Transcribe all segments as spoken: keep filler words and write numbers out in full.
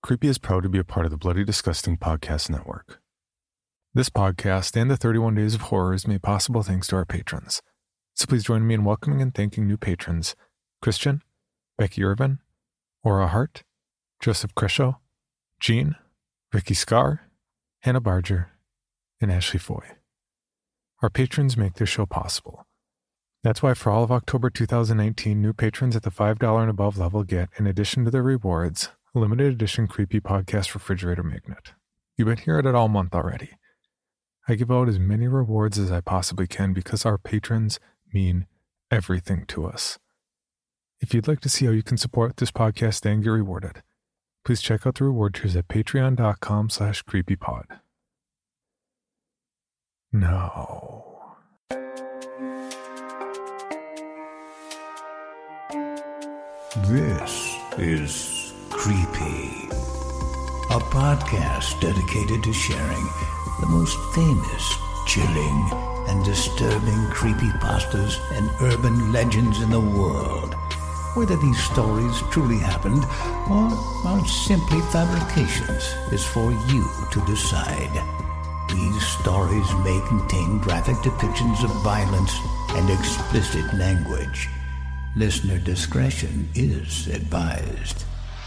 Creepy is proud to be a part of the Bloody Disgusting Podcast Network. This podcast and the thirty-one Days of Horror is made possible thanks to our patrons. So please join me in welcoming and thanking new patrons: Christian, Becky Irvin, Aura Hart, Joseph Crisho, Jean, Ricky Scar, Hannah Barger, and Ashley Foy. Our patrons make this show possible. That's why for all of October two thousand nineteen, new patrons at the five dollars and above level get, in addition to their rewards, a limited edition Creepy Podcast refrigerator magnet. You've been hearing it all month already. I give out as many rewards as I possibly can because our patrons mean everything to us. If you'd like to see how you can support this podcast and get rewarded, please check out the reward tiers at patreon.com slash creepypod. No. This is Creepy, a podcast dedicated to sharing the most famous, chilling, and disturbing creepypastas and urban legends in the world. Whether these stories truly happened or are simply fabrications is for you to decide. These stories may contain graphic depictions of violence and explicit language. Listener discretion is advised.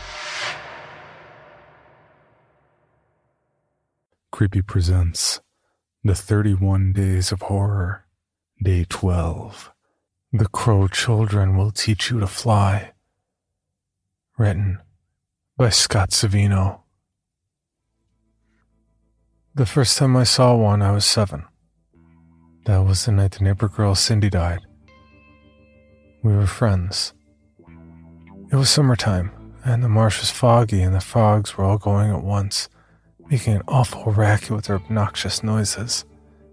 Creepy presents The thirty-one Days of Horror, Day twelve. The Crow Children Will Teach You to Fly. Written by Scott Savino. The first time I saw one, I was seven. That was the night the neighbor girl Cindy died. We were friends. It was summertime, and the marsh was foggy, and the frogs were all going at once, making an awful racket with their obnoxious noises.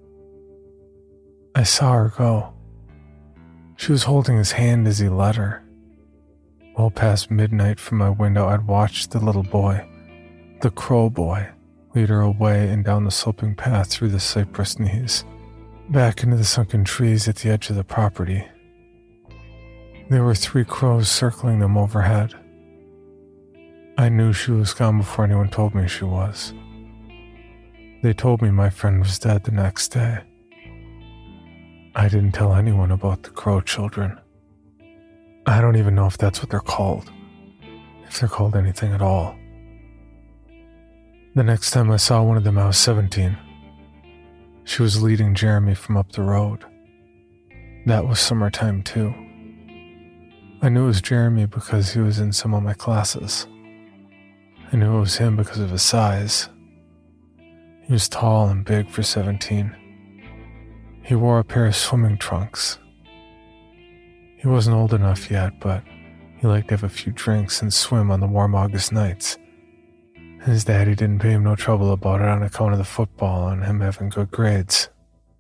I saw her go. She was holding his hand as he led her. Well past midnight from my window, I'd watched the little boy, the crow boy, lead her away and down the sloping path through the cypress knees, back into the sunken trees at the edge of the property. There were three crows circling them overhead. I knew she was gone before anyone told me she was. They told me my friend was dead the next day. I didn't tell anyone about the Crow Children. I don't even know if that's what they're called, if they're called anything at all. The next time I saw one of them, I was seventeen. She was leading Jeremy from up the road. That was summertime too. I knew it was Jeremy because he was in some of my classes. I knew it was him because of his size. He was tall and big for seventeen. He wore a pair of swimming trunks. He wasn't old enough yet, but he liked to have a few drinks and swim on the warm August nights. His daddy didn't pay him no trouble about it on account of the football and him having good grades.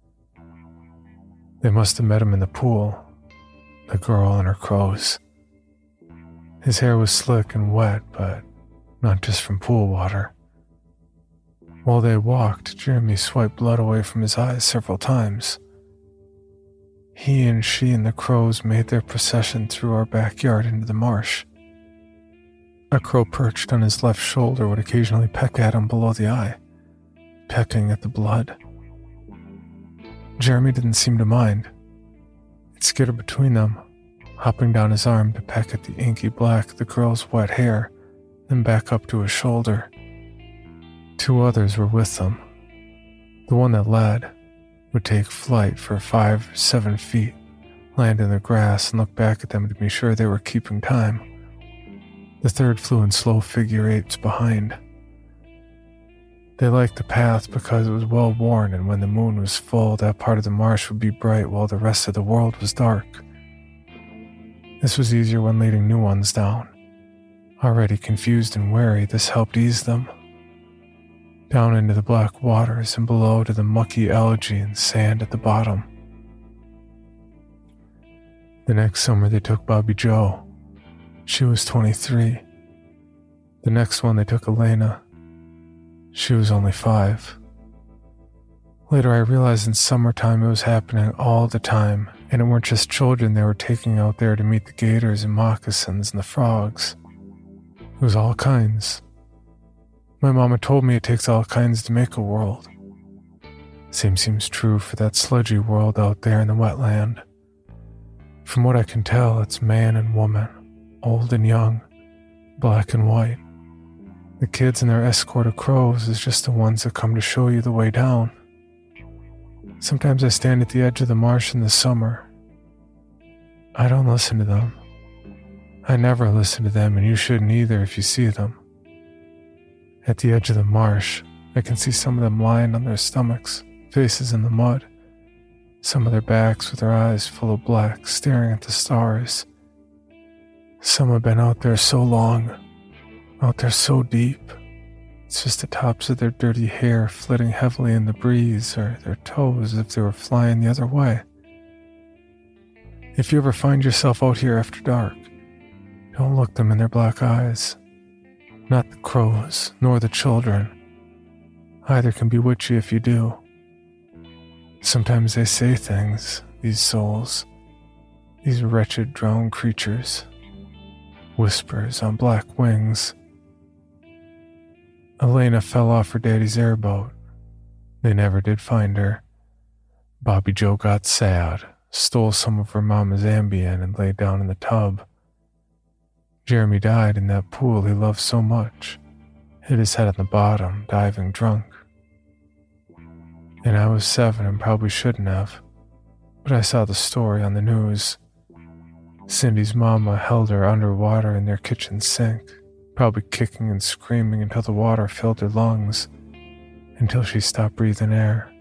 They must have met him in the pool, the girl and her crows. His hair was slick and wet, but not just from pool water. While they walked, Jeremy swiped blood away from his eyes several times. He and she and the crows made their procession through our backyard into the marsh. A crow perched on his left shoulder would occasionally peck at him below the eye, pecking at the blood. Jeremy didn't seem to mind. It skittered between them, hopping down his arm to peck at the inky black of the girl's wet hair, then back up to his shoulder. Two others were with them. The one that led would take flight for five, seven feet, land in the grass, and look back at them to be sure they were keeping time. The third flew in slow figure eights behind. They liked the path because it was well worn, and when the moon was full, that part of the marsh would be bright while the rest of the world was dark. This was easier when leading new ones down. Already confused and wary, this helped ease them. Down into the black waters and below to the mucky algae and sand at the bottom. The next summer they took Bobby Joe. She was twenty-three. The next one they took Elena. She was only five. Later I realized in summertime it was happening all the time, and it weren't just children they were taking out there to meet the gators and moccasins and the frogs. It was all kinds. My mama told me it takes all kinds to make a world. Same seems true for that sludgy world out there in the wetland. From what I can tell, it's man and woman, old and young, black and white. The kids and their escort of crows is just the ones that come to show you the way down. Sometimes I stand at the edge of the marsh in the summer. I don't listen to them. I never listen to them, and you shouldn't either if you see them. At the edge of the marsh, I can see some of them lying on their stomachs, faces in the mud, some of their backs with their eyes full of black, staring at the stars. Some have been out there so long, out there so deep, it's just the tops of their dirty hair flitting heavily in the breeze, or their toes as if they were flying the other way. If you ever find yourself out here after dark, don't look them in their black eyes. Not the crows, nor the children. Either can be witchy if you do. Sometimes they say things, these souls, these wretched drowned creatures. Whispers on black wings. Elena fell off her daddy's airboat. They never did find her. Bobby Joe got sad, stole some of her mama's Ambien and laid down in the tub. Jeremy died in that pool he loved so much, hit his head on the bottom, diving drunk. And I was seven and probably shouldn't have, but I saw the story on the news. Cindy's mama held her underwater in their kitchen sink, probably kicking and screaming until the water filled her lungs, until she stopped breathing air.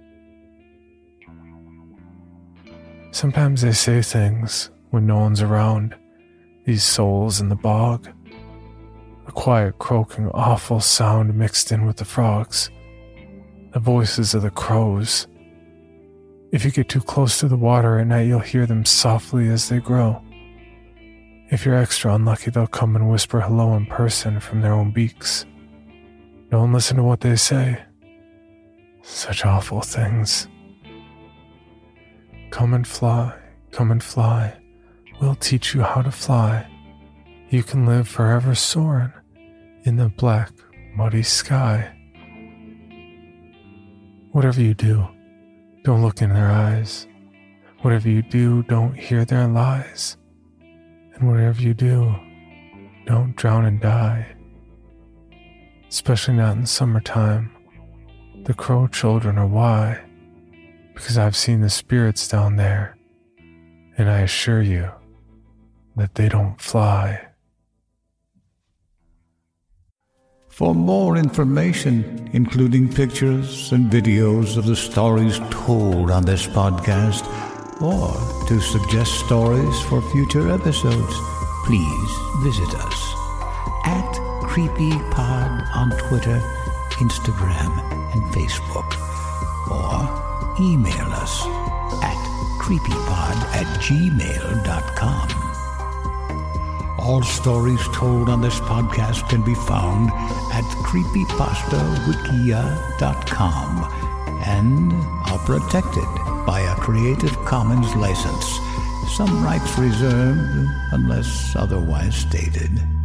Sometimes they say things when no one's around, these souls in the bog. A quiet, croaking, awful sound mixed in with the frogs, the voices of the crows. If you get too close to the water at night, you'll hear them softly as they grow. If you're extra unlucky, they'll come and whisper hello in person from their own beaks. Don't listen to what they say. Such awful things. Come and fly, come and fly. We'll teach you how to fly. You can live forever soaring in the black, muddy sky. Whatever you do, don't look in their eyes. Whatever you do, don't hear their lies. And whatever you do, don't drown and die. Especially not in summertime. The crow children are why. Because I've seen the spirits down there, and I assure you that they don't fly. For more information, including pictures and videos of the stories told on this podcast, or to suggest stories for future episodes, please visit us at CreepyPod on Twitter, Instagram, and Facebook, or email us at creepypod at gmail dot com. All stories told on this podcast can be found at creepypasta wikia dot com and are protected by a Creative Commons license. Some rights reserved unless otherwise stated.